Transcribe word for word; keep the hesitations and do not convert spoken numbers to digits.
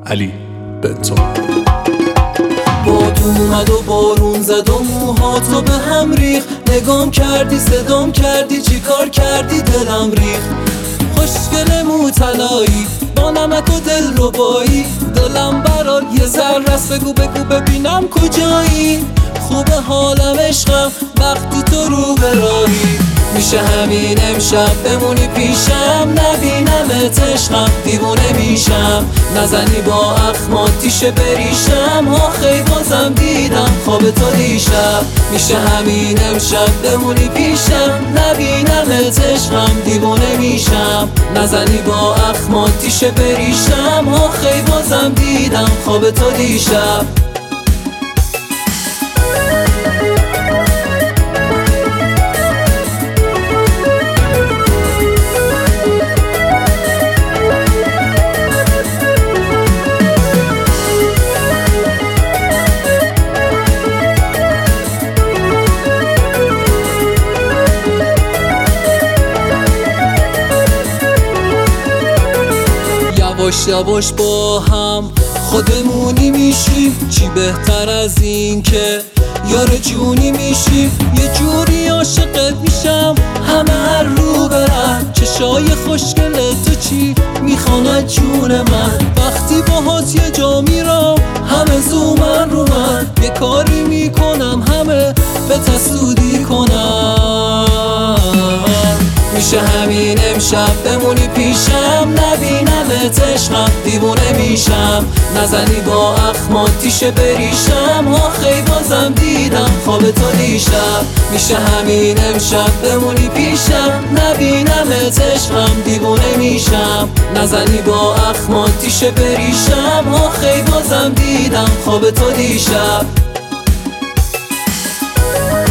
علی بنتو. باد اومد و بارون زد و موهاتو به هم ریخت، نگام کردی صدام کردی چی کار کردی دلم ریخت. خوشگل موطلایی با نمک و دل ربایی، دلم برات یه ذره است، بگو بگو ببینم کجایی. خوبه حالم عشقم وقتی تو رو براهی، میشه همین امشب بمونی پیشم، نبینمت عشقم دیوونه میشم. نزنی با اخمات تیشه بریشم، آخی بازم دیدم خواب تو دیشب. میشه همین امشب بمونی پیشم، نبینمت عشقم دیوونه میشم. نزنی با اخمات تیشه بریشم، آخی بازم دیدم خواب تو دیشب. یواش یواش با هم خودمونی میشیم، چی بهتر از این که یار جونی میشیم. یه جوری عاشقت میشم همه هر رو برن، چشای خوشگل تو چی میخوان از جون من. وقتی باهات یه جا میرم همه زومن رو من، یه کاری میکنم همه به تسودی کنم. میشه همین امشب بمونی پیشم، نبینمت عشقم دیوونه میشم. نزنی با اخمات تیشه بریشم، آخی بازم دیدم خواب تو دیشب. میشه همین امشب بمونی پیشم، نبینمت عشقم دیوونه میشم. نزنی با اخمات تیشه بریشم، آخی بازم دیدم خواب تو دیشب.